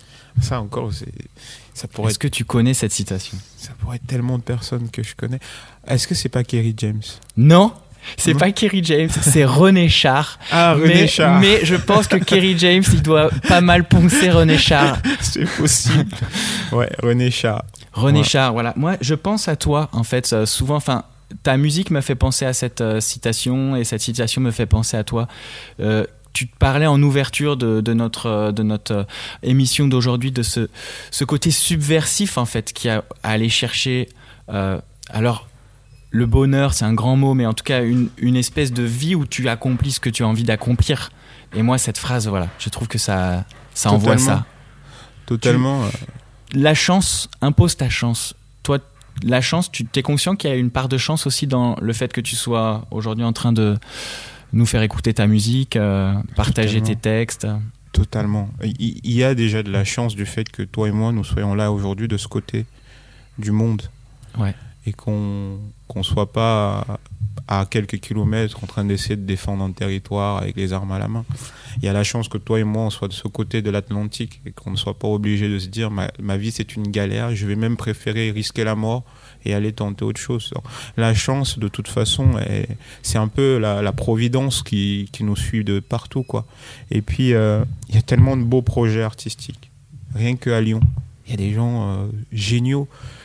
Speaker 1: Ça encore, c'est, ça pourrait.
Speaker 2: Est-ce
Speaker 1: être,
Speaker 2: que tu connais cette citation?
Speaker 1: ça pourrait être tellement de personnes que je connais. Est-ce que c'est pas Kerry James?
Speaker 2: Non, c'est
Speaker 1: Non.
Speaker 2: pas Kerry James, c'est René Char.
Speaker 1: Ah, René
Speaker 2: mais,
Speaker 1: Char.
Speaker 2: Mais je pense que Kerry James, il doit pas mal poncer René Char.
Speaker 1: C'est possible. Ouais, René Char.
Speaker 2: René
Speaker 1: Ouais.
Speaker 2: Char, voilà. Moi, je pense à toi, en fait, euh, souvent. Enfin, ta musique me fait penser à cette euh, citation et cette citation me fait penser à toi. Euh, tu te parlais en ouverture de, de notre, euh, de notre euh, émission d'aujourd'hui de ce, ce côté subversif, en fait, qui a à aller chercher. Euh, alors, le bonheur, c'est un grand mot, mais en tout cas, une, une espèce de vie où tu accomplis ce que tu as envie d'accomplir. Et moi, cette phrase, voilà, je trouve que ça, ça envoie
Speaker 1: Totalement.
Speaker 2: ça.
Speaker 1: Totalement. euh,
Speaker 2: La chance impose ta chance. Toi, la chance, tu t'es conscient qu'il y a une part de chance aussi dans le fait que tu sois aujourd'hui en train de nous faire écouter ta musique, euh, partager
Speaker 1: Totalement.
Speaker 2: tes textes.
Speaker 1: Totalement. Il il y a déjà de la chance du fait que toi et moi, nous soyons là aujourd'hui de ce côté du monde.
Speaker 2: Ouais.
Speaker 1: Et qu'on qu'on soit pas à, à quelques kilomètres en train d'essayer de défendre un territoire avec les armes à la main. Il y a la chance que toi et moi, on soit de ce côté de l'Atlantique et qu'on ne soit pas obligé de se dire ma, ma vie, c'est une galère, je vais même préférer risquer la mort et aller tenter autre chose. La chance, de toute façon, est, c'est un peu la, la providence qui, qui nous suit de partout, quoi. Et puis, euh, il y a tellement de beaux projets artistiques. Rien qu'à Lyon, il y a des gens euh, géniaux.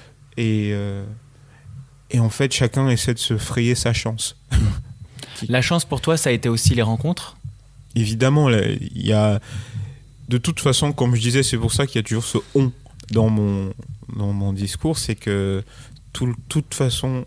Speaker 1: Et, euh, et en fait, chacun essaie de se frayer sa chance.
Speaker 2: La chance pour toi, ça a été aussi les rencontres.
Speaker 1: Évidemment, là, il y a... De toute façon, comme je disais, c'est pour ça qu'il y a toujours ce « on » dans mon, dans mon discours, c'est que de toute façon,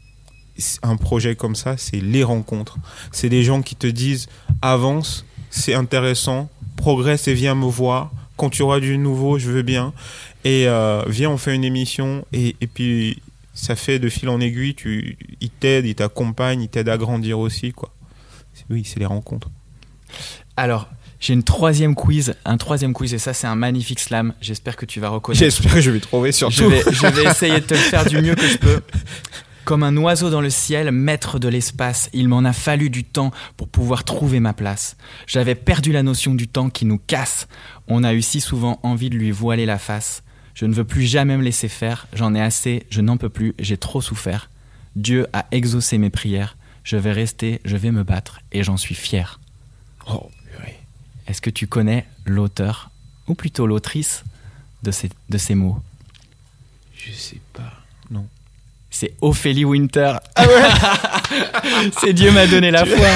Speaker 1: un projet comme ça, c'est les rencontres. C'est des gens qui te disent « avance, c'est intéressant, progresse et viens me voir. Quand tu auras du nouveau, je veux bien. Et euh, viens, on fait une émission. » Et, et puis, ça fait de fil en aiguille, tu, ils t'aident, ils t'accompagnent, ils t'aident à grandir aussi, quoi. C'est, oui, c'est les rencontres.
Speaker 2: Alors, j'ai une troisième quiz, un troisième quiz, et ça, c'est un magnifique slam. J'espère que tu vas reconnaître.
Speaker 1: J'espère que je vais trouver surtout.
Speaker 2: Je vais, je vais essayer de te le faire du mieux que je peux. Comme un oiseau dans le ciel, maître de l'espace, il m'en a fallu du temps pour pouvoir trouver ma place. J'avais perdu la notion du temps qui nous casse. On a eu si souvent envie de lui voiler la face. Je ne veux plus jamais me laisser faire. J'en ai assez, je n'en peux plus, j'ai trop souffert. Dieu a exaucé mes prières. Je vais rester, je vais me battre, et j'en suis fier.
Speaker 1: Oh, purée.
Speaker 2: Est-ce que tu connais l'auteur, ou plutôt l'autrice, de ces, de ces mots?
Speaker 1: Je sais pas. Non.
Speaker 2: C'est Ophélie Winter. Ah ouais. C'est Dieu m'a donné la foi.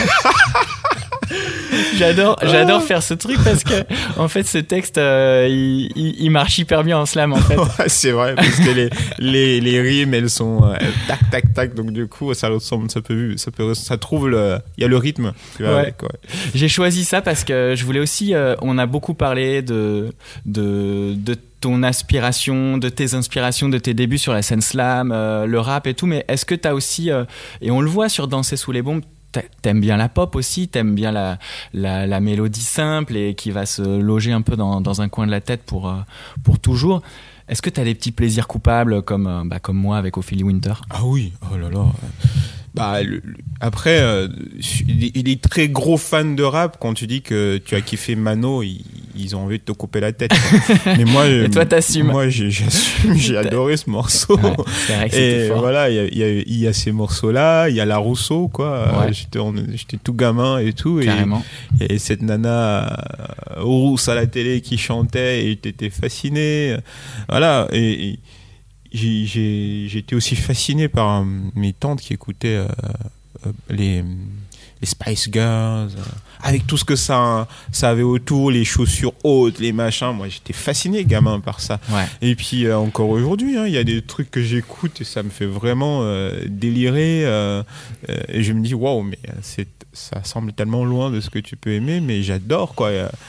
Speaker 2: J'adore, j'adore faire ce truc parce que en fait ce texte euh, il, il, il marche hyper bien en slam en fait.
Speaker 1: Ouais, c'est vrai parce que les, les, les rimes elles sont euh, tac tac tac, donc du coup ça ressemble, ça peut ça peut ça trouve le il y a le rythme tu vois,
Speaker 2: Ouais.
Speaker 1: avec, ouais.
Speaker 2: J'ai choisi ça parce que je voulais aussi euh, on a beaucoup parlé de de de ton aspiration, de tes inspirations, de tes débuts sur la scène slam, euh, le rap et tout, mais est-ce que t'as aussi euh, et on le voit sur Danser sous les bombes, t'aimes bien la pop aussi, t'aimes bien la, la, la mélodie simple et qui va se loger un peu dans, dans un coin de la tête pour, pour toujours. Est-ce que t'as des petits plaisirs coupables comme, bah, comme moi avec Ophélie Winter?
Speaker 1: Ah oui, oh là là. Bah, le, le, après, euh, il, il est très gros fan de rap. Quand tu dis que tu as kiffé Mano, ils, ils ont envie de te couper la tête. Mais moi,
Speaker 2: et toi, t'assumes.
Speaker 1: Moi, j'ai, j'assume, j'ai adoré ce morceau.
Speaker 2: Ouais, c'est vrai que c'était
Speaker 1: et
Speaker 2: fort.
Speaker 1: voilà, il y a, il y, a, il y a ces morceaux-là, il y a la Rousseau, quoi.
Speaker 2: Ouais.
Speaker 1: J'étais, on, j'étais tout gamin et tout.
Speaker 2: Carrément.
Speaker 1: Et, et cette nana euh, rousse à la télé qui chantait et t'étais fasciné. Voilà. Et, et J'ai, j'ai, j'ai été aussi fasciné par euh, mes tantes qui écoutaient euh, euh, les, les Spice Girls, euh, avec tout ce que ça, ça avait autour, les chaussures hautes, les machins. Moi, j'étais fasciné, gamin, par ça.
Speaker 2: Ouais.
Speaker 1: Et puis, euh, encore aujourd'hui, il hein, y a des trucs que j'écoute et ça me fait vraiment euh, délirer. Euh, euh, et je me dis, waouh, mais c'est, ça semble tellement loin de ce que tu peux aimer, mais j'adore, quoi.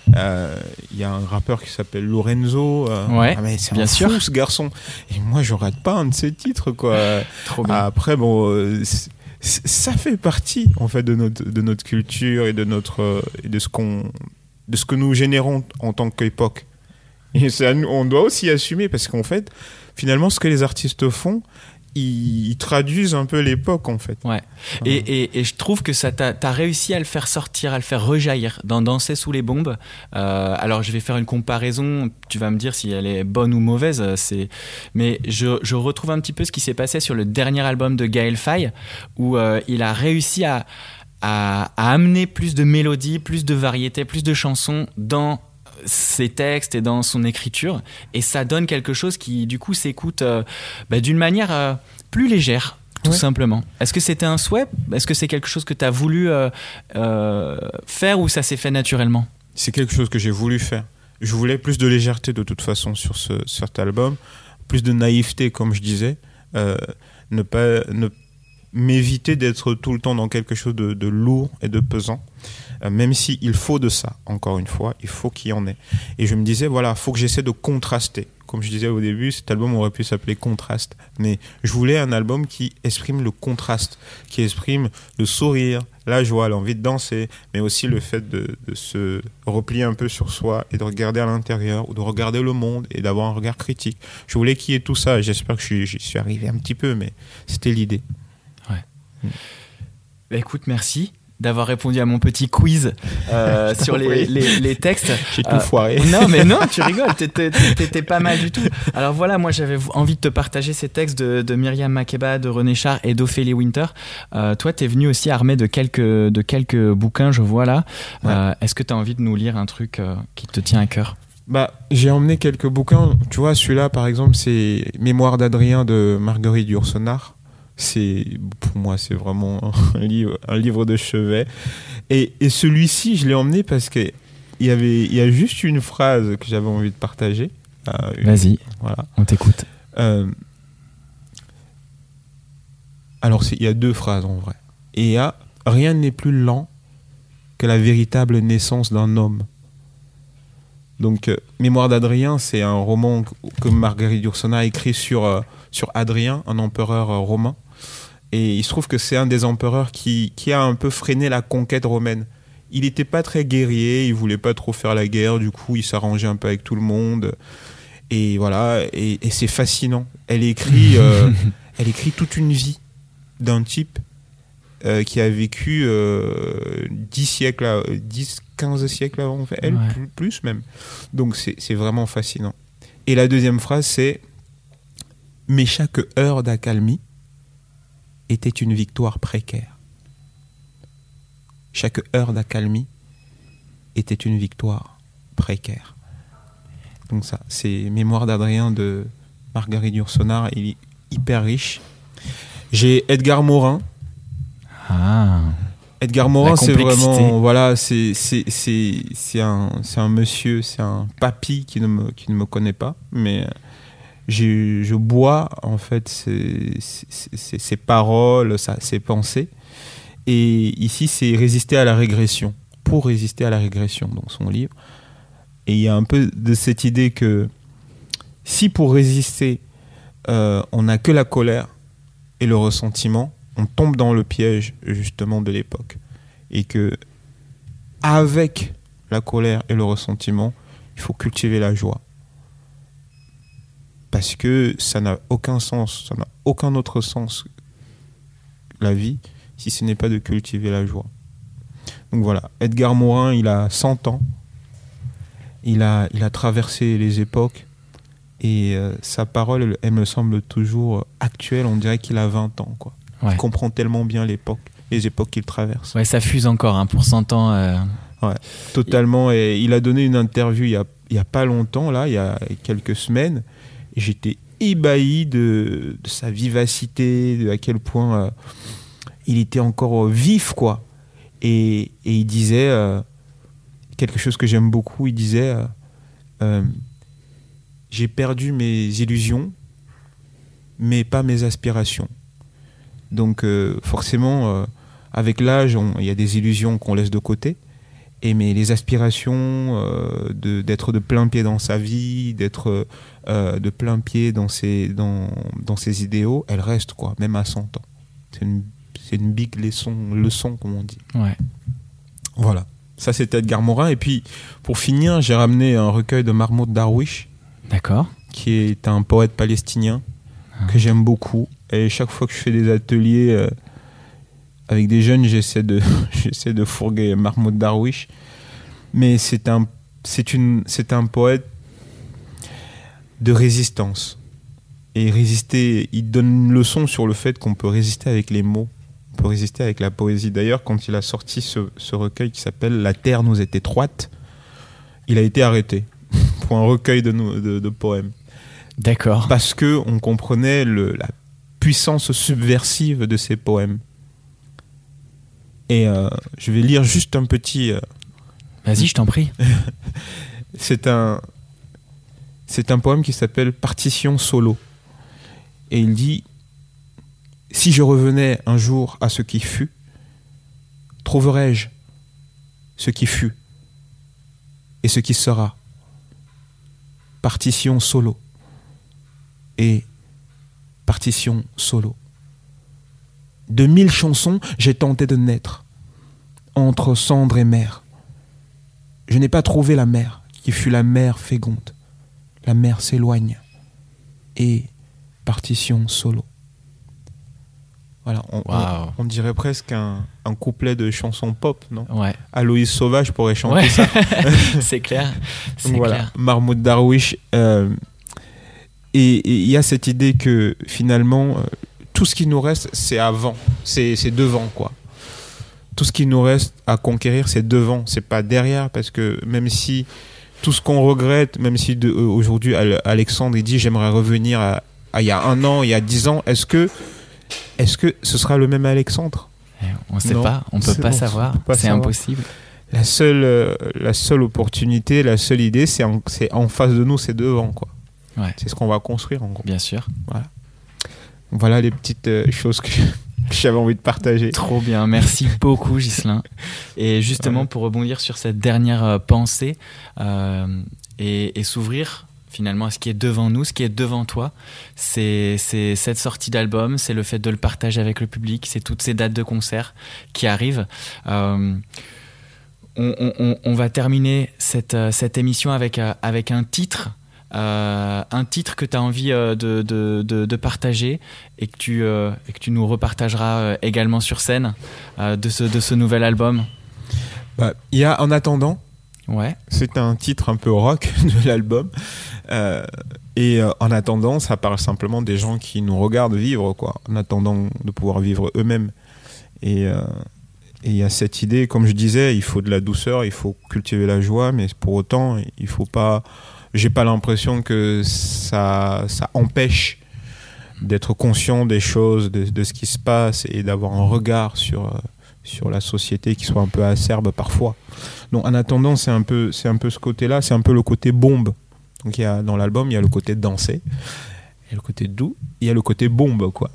Speaker 1: Euh, Il y a un rappeur qui s'appelle Lorenzo. Euh,
Speaker 2: Ouais,
Speaker 1: ah, mais c'est
Speaker 2: bien
Speaker 1: un
Speaker 2: sûr.
Speaker 1: fou, ce garçon. Et moi, je rate pas un de ses titres, quoi.
Speaker 2: Trop bien.
Speaker 1: Après, bon, euh, c- c- ça fait partie, en fait, de notre, de notre culture et de notre, euh, et de ce qu'on, de ce que nous générons en tant qu'époque. Et c'est à nous- on doit aussi assumer, parce qu'en fait, finalement, ce que les artistes font, ils, ils traduisent un peu l'époque, en fait.
Speaker 2: Ouais. Et, et, et je trouve que ça t'a, t'as réussi à le faire sortir, à le faire rejaillir dans Danser sous les bombes. Euh, alors je vais faire une comparaison. Tu vas me dire si elle est bonne ou mauvaise. C'est, mais je, je retrouve un petit peu ce qui s'est passé sur le dernier album de Gaël Faye, où euh, il a réussi à, à, à amener plus de mélodies, plus de variété, plus de chansons dans ses textes et dans son écriture, et ça donne quelque chose qui du coup s'écoute euh, bah, d'une manière euh, plus légère, tout
Speaker 1: Ouais.
Speaker 2: simplement. Est-ce que c'était un souhait? Est-ce que c'est quelque chose que tu as voulu euh, euh, faire, ou ça s'est fait naturellement?
Speaker 1: C'est quelque chose que j'ai voulu faire. Je voulais plus de légèreté de toute façon sur, ce, sur cet album, plus de naïveté, comme je disais, euh, ne pas ne, m'éviter d'être tout le temps dans quelque chose de, de lourd et de pesant, euh, même si il faut de ça, encore une fois, il faut qu'il y en ait. Et je me disais, voilà, faut que j'essaie de contraster. Comme je disais au début, cet album aurait pu s'appeler Contraste, mais je voulais un album qui exprime le contraste, qui exprime le sourire, la joie, l'envie de danser, mais aussi le fait de, de se replier un peu sur soi et de regarder à l'intérieur, ou de regarder le monde et d'avoir un regard critique. Je voulais qu'il y ait tout ça, et j'espère que j'y j'y suis arrivé un petit peu, mais c'était l'idée.
Speaker 2: Bah, écoute, merci d'avoir répondu à mon petit quiz euh, sur les, les, les textes.
Speaker 1: J'ai tout
Speaker 2: Euh,
Speaker 1: foiré.
Speaker 2: Non, mais non, tu rigoles, t'étais, t'étais pas mal du tout. Alors voilà, moi j'avais envie de te partager ces textes de, de Myriam Makeba, de René Char et d'Ophélie Winter. Euh, toi, t'es venu aussi armé de quelques, de quelques bouquins, je vois là.
Speaker 1: Ouais.
Speaker 2: Euh, est-ce que t'as envie de nous lire un truc euh, qui te tient à cœur?
Speaker 1: Bah, j'ai emmené quelques bouquins. Tu vois, celui-là, par exemple, c'est Mémoire d'Adrien de Marguerite Yourcenar. C'est, pour moi, c'est vraiment un livre, un livre de chevet. Et, et celui-ci, je l'ai emmené parce que il y avait, il y a juste une phrase que j'avais envie de partager. Euh, une-
Speaker 2: Vas-y,
Speaker 1: Voilà.
Speaker 2: on t'écoute.
Speaker 1: Euh, alors, c'est- il y a deux phrases en vrai. Et il y a rien n'est plus lent que la véritable naissance d'un homme. Donc, euh, Mémoire d'Adrien, c'est un roman que, que Marguerite Yourcenar a écrit sur, euh, sur Adrien, un empereur euh, romain. Et il se trouve que c'est un des empereurs qui, qui a un peu freiné la conquête romaine. Il n'était pas très guerrier, il voulait pas trop faire la guerre, du coup il s'arrangeait un peu avec tout le monde. Et voilà, et, et c'est fascinant. Elle écrit, euh, elle écrit toute une vie d'un type euh, qui a vécu euh, dix siècles, à- dix, quinze siècles avant, elle,
Speaker 2: Ouais.
Speaker 1: plus, plus même. Donc c'est, c'est vraiment fascinant. Et la deuxième phrase, c'est « Mais chaque heure d'accalmie était une victoire précaire. » Chaque heure d'accalmie était une victoire précaire. Donc ça, c'est Mémoire d'Adrien de Marguerite Yourcenar, il est hyper riche. J'ai Edgar Morin.
Speaker 2: Ah,
Speaker 1: Edgar Morin,
Speaker 2: La
Speaker 1: c'est
Speaker 2: complexité.
Speaker 1: vraiment, voilà, c'est c'est c'est c'est un c'est un monsieur, c'est un papy qui ne me qui ne me connaît pas, mais j'ai je bois en fait ses ses, ses- ses paroles, sa- ses pensées. Et ici, c'est résister à la régression, pour résister à la régression dans son livre. Et il y a un peu de cette idée que si pour résister, euh, on n'a que la colère et le ressentiment, on tombe dans le piège justement de l'époque. Et que avec la colère et le ressentiment, il faut cultiver la joie. Parce que ça n'a aucun sens, ça n'a aucun autre sens, la vie, si ce n'est pas de cultiver la joie. Donc voilà, Edgar Morin, il a cent ans, il a, il a traversé les époques, et euh, sa parole, elle, elle me semble toujours actuelle, on dirait qu'il a vingt ans, quoi.
Speaker 2: ouais.
Speaker 1: Il comprend tellement bien l'époque, les époques qu'il traverse.
Speaker 2: Ouais, ça fuse encore hein, pour cent ans. Euh...
Speaker 1: Totalement, et il a donné une interview il y a, il y a pas longtemps, là, il y a quelques semaines, et j'étais ébahi de, de sa vivacité, de à quel point euh, il était encore euh, vif, quoi. Et, et il disait euh, quelque chose que j'aime beaucoup, il disait euh, euh, j'ai perdu mes illusions, mais pas mes aspirations. Donc euh, forcément, euh, avec l'âge, on- il y a des illusions qu'on laisse de côté, et mais les aspirations euh, de, d'être de plein pied dans sa vie, d'être euh, de plein pied dans ses, dans, dans ses idéaux, elles restent, quoi, même à cent ans. C'est une, c'est une big leçon, leçon, comme on dit.
Speaker 2: Ouais.
Speaker 1: Voilà. Ça, c'était Edgar Morin. Et puis, pour finir, j'ai ramené un recueil de Mahmoud Darwish.
Speaker 2: D'accord.
Speaker 1: Qui est un poète palestinien ah. que j'aime beaucoup. Et chaque fois que je fais des ateliers euh, avec des jeunes, j'essaie de, j'essaie de fourguer Mahmoud Darwish. Mais c'est un, c'est une, c'est un poète de résistance. Et résister, il donne une leçon sur le fait qu'on peut résister avec les mots. On peut résister avec la poésie. D'ailleurs, quand il a sorti ce, ce recueil qui s'appelle « La terre nous est étroite », il a été arrêté pour un recueil de, de, de poèmes.
Speaker 2: D'accord.
Speaker 1: Parce qu'on comprenait le, la puissance subversive de ces poèmes. Et euh, je vais lire juste un petit... Euh,
Speaker 2: Vas-y, je t'en prie.
Speaker 1: c'est, un, c'est un poème qui s'appelle « Partition solo ». Et il dit... Si je revenais un jour à ce qui fut, trouverais-je ce qui fut et ce qui sera? Partition solo et partition solo. De mille chansons, j'ai tenté de naître entre cendre et mer. Je n'ai pas trouvé la mer qui fut la mer féconde. La mer s'éloigne et partition solo. Voilà, on, wow. on, on dirait presque un, un couplet de chanson pop, non?
Speaker 2: Ouais.
Speaker 1: Aloïs Sauvage pourrait chanter
Speaker 2: ouais.
Speaker 1: ça.
Speaker 2: C'est clair. C'est
Speaker 1: voilà.
Speaker 2: clair.
Speaker 1: Mahmoud Darwish. Euh, et il y a cette idée que finalement, euh, tout ce qui nous reste, c'est avant, c'est, c'est devant, quoi. Tout ce qui nous reste à conquérir, c'est devant, c'est pas derrière, parce que même si tout ce qu'on regrette, même si de, euh, aujourd'hui Alexandre il dit j'aimerais revenir à, à il y a un an, il y a dix ans, est-ce que Est-ce que ce sera le même Alexandre?
Speaker 2: On ne sait non, pas, on ne peut pas
Speaker 1: bon,
Speaker 2: savoir,
Speaker 1: peut pas
Speaker 2: c'est
Speaker 1: savoir.
Speaker 2: Impossible.
Speaker 1: La seule, euh, la seule opportunité, la seule idée, c'est en, c'est en face de nous, c'est devant, quoi.
Speaker 2: Ouais.
Speaker 1: C'est ce qu'on va construire, en gros.
Speaker 2: Bien sûr.
Speaker 1: Voilà, voilà les petites euh, choses que, que j'avais envie de partager.
Speaker 2: Trop bien, merci beaucoup Ghislain. Et justement, ouais. pour rebondir sur cette dernière euh, pensée euh, et, et s'ouvrir finalement à ce qui est devant nous, ce qui est devant toi, c'est, c'est cette sortie d'album, c'est le fait de le partager avec le public, c'est toutes ces dates de concert qui arrivent. Euh, on, on, on va terminer cette, cette émission avec, avec un titre, euh, un titre que tu as envie de, de, de, de partager et que, tu, euh, et que tu nous repartageras également sur scène euh, de, ce, de ce nouvel album.
Speaker 1: Bah, il y a En attendant.
Speaker 2: Ouais.
Speaker 1: C'est un titre un peu rock de l'album. Euh, et euh, en attendant, ça parle simplement des gens qui nous regardent vivre, quoi, en attendant de pouvoir vivre eux-mêmes. Et il euh, y a cette idée, comme je disais, il faut de la douceur, il faut cultiver la joie, mais pour autant, il faut pas. J'ai pas l'impression que ça, ça empêche d'être conscient des choses, de, de ce qui se passe et d'avoir un regard sur. Euh, sur la société qui soit un peu acerbe parfois. Donc en attendant, c'est un peu, c'est un peu ce côté-là, c'est un peu le côté bombe. Donc il y a, dans l'album, il y a le côté dansé, il y a le côté doux, il y a le côté bombe, quoi.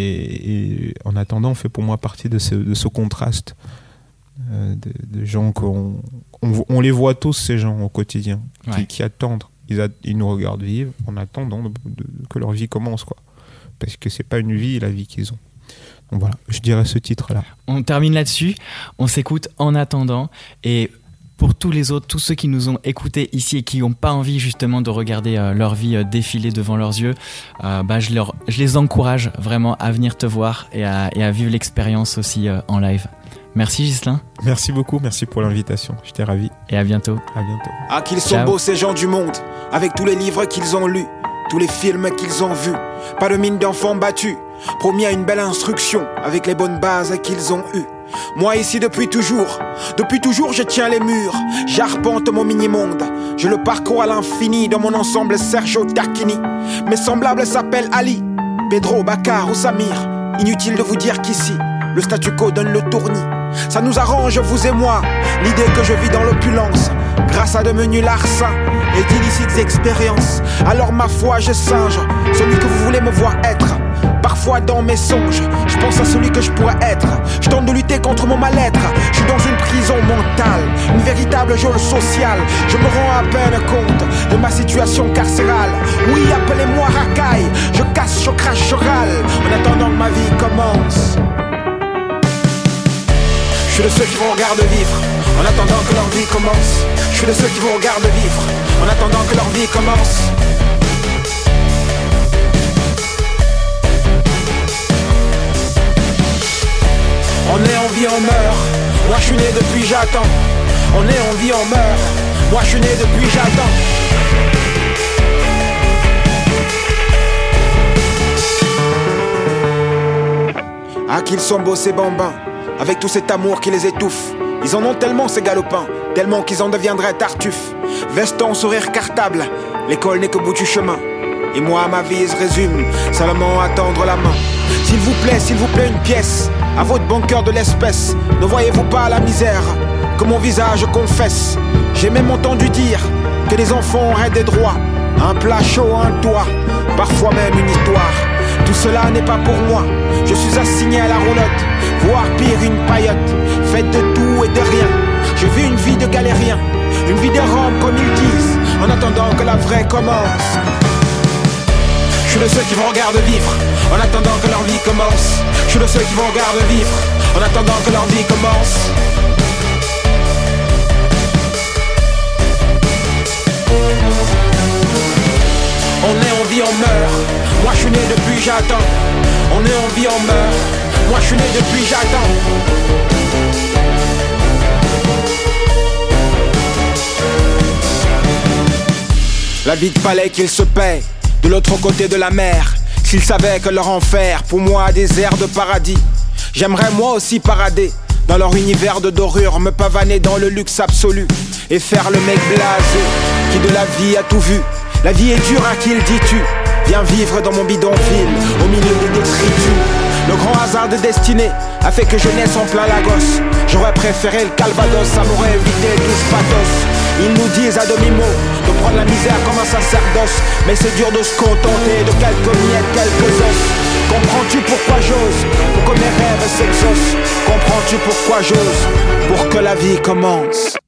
Speaker 1: Et, et en attendant, fait pour moi partie de ce, de ce contraste euh, de, de gens qu'on on, on les voit tous, ces gens au quotidien, ouais. qui, qui attendent, ils, a, ils nous regardent vivre en attendant de, de, que leur vie commence, quoi. Parce que c'est pas une vie, la vie qu'ils ont. Donc voilà, je dirais ce titre-là.
Speaker 2: On termine là-dessus, on s'écoute En attendant, et pour tous les autres, tous ceux qui nous ont écoutés ici et qui n'ont pas envie justement de regarder euh, leur vie euh, défiler devant leurs yeux, euh, bah, je, leur, je les encourage vraiment à venir te voir et à, et à vivre l'expérience aussi euh, en live. Merci Ghislain.
Speaker 1: Merci beaucoup, merci pour l'invitation, j'étais ravi.
Speaker 2: Et à bientôt.
Speaker 1: À bientôt.
Speaker 3: Ah qu'ils sont
Speaker 2: Ciao.
Speaker 3: Beaux ces gens du monde, avec tous les livres qu'ils ont lus, tous les films qu'ils ont vus, pas de mine d'enfants battus, promis à une belle instruction, avec les bonnes bases qu'ils ont eues. Moi ici depuis toujours, depuis toujours je tiens les murs, j'arpente mon mini-monde, je le parcours à l'infini dans mon ensemble Sergio Tacchini. Mes semblables s'appellent Ali, Pedro, Bakar ou Samir. Inutile de vous dire qu'ici, le statu quo donne le tournis. Ça nous arrange vous et moi, l'idée que je vis dans l'opulence, grâce à de menus larcins et d'illicites expériences. Alors ma foi je singe, celui que vous voulez me voir être. Parfois Parfois dans mes songes, je pense à celui que je pourrais être. Je tente de lutter contre mon mal-être. Je suis dans une prison mentale, une véritable geôle sociale. Je me rends à peine compte de ma situation carcérale. Oui, appelez-moi racaille. Je casse, je crache, je râle en attendant que ma vie commence. Je suis de ceux qui vous regardent vivre en attendant que leur vie commence. Je suis de ceux qui vous regardent vivre en attendant que leur vie commence. On est en vie, on meurt. Moi je suis né depuis j'attends. On est en vie, on meurt. Moi je suis né depuis j'attends. Ah qu'ils sont beaux ces bambins, avec tout cet amour qui les étouffe. Ils en ont tellement ces galopins, tellement qu'ils en deviendraient tartuffes. Veston, sourire cartable, l'école n'est qu'au bout du chemin. Et moi ma vie se résume seulement à tendre la main. S'il vous plaît, s'il vous plaît une pièce à votre bon cœur de l'espèce. Ne voyez-vous pas la misère que mon visage confesse? J'ai même entendu dire que les enfants auraient des droits, un plat chaud, un toit, parfois même une histoire. Tout cela n'est pas pour moi, je suis assigné à la roulotte, voire pire une paillote, faite de tout et de rien. Je vis une vie de galérien, une vie de Rome comme ils disent, en attendant que la vraie commence. Je suis de ceux qui vous regardent vivre en attendant que leur vie commence. Je suis de ceux qui vous regardent vivre en attendant que leur vie commence. On est en vie, on meurt. Moi je suis né depuis j'attends. On est en vie, on meurt. Moi je suis né depuis j'attends. La vie de palais qu'ils se paient de l'autre côté de la mer. S'ils savaient que leur enfer, pour moi, des airs de paradis. J'aimerais moi aussi parader dans leur univers de dorure, me pavaner dans le luxe absolu et faire le mec blasé qui de la vie a tout vu. La vie est dure à qui le dis-tu? Viens vivre dans mon bidonville, au milieu des détritus. Le grand hasard de destinée a fait que je naisse en plein Lagos. J'aurais préféré le Calvados, ça m'aurait évité tout ce pathos. Ils nous disent à demi-mot de prendre la misère comme un sacerdoce, mais c'est dur de se contenter de quelques miettes, quelques os. Comprends-tu pourquoi j'ose? Pour que mes rêves s'exaucent. Comprends-tu pourquoi j'ose? Pour que la vie commence.